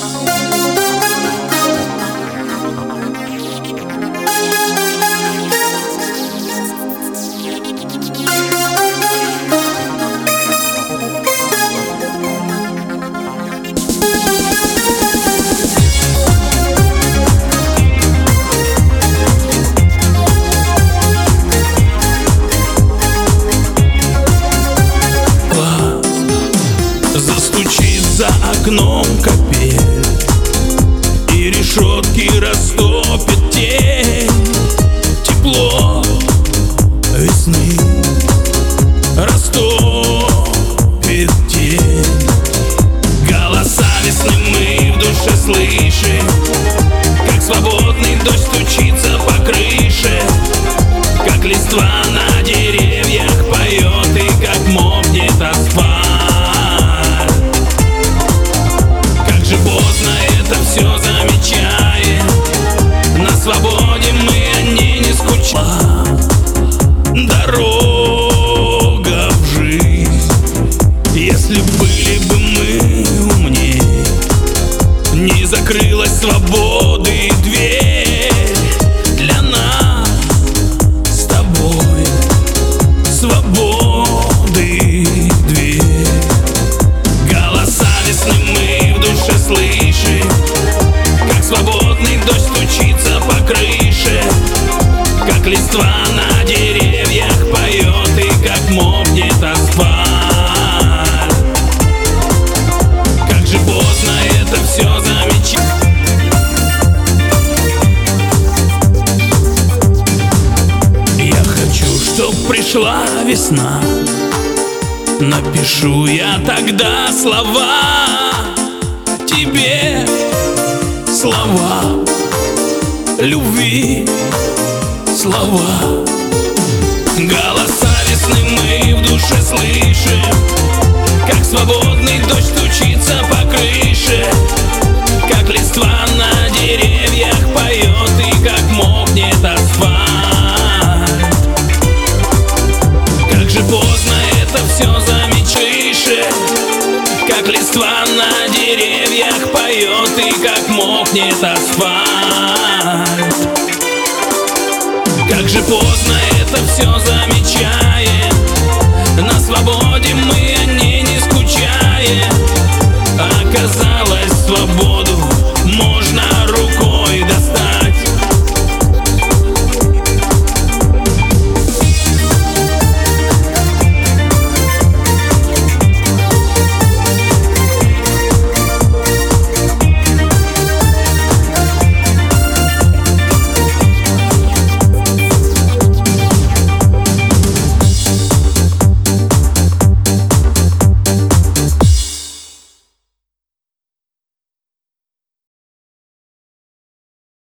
За окном капель, и решетки растопит тень. Тепло весны растопит тень. Голоса весны мы в душе слышим, как свободный дождь стучится по крыше, как листва на деревьях поет и как мокнет асфальт. Поздно это все замечаем, на свободе мы о ней не скучаем. Дорога в жизнь, если были бы мы умнее, не закрылась свободы дверь для нас с тобой. Свободы дверь. Голоса весны мы слышим, как свободный дождь стучится по крыше, как листва на деревьях поет и как мокнет асфальт. Как же поздно это все замечать. Я хочу, чтоб пришла весна, напишу я тогда слова тебе, слова любви, слова. Голоса весны мы в душе слышим, как свободный дождь стучится по крыше, как листва на деревьях поет и как мокнет асфальт. Как же поздно это все замечишь, как листва на деревьях поет и как мокнет асфальт. Как же поздно это все замечаем, на свободе мы о ней не скучаем. Оказалось,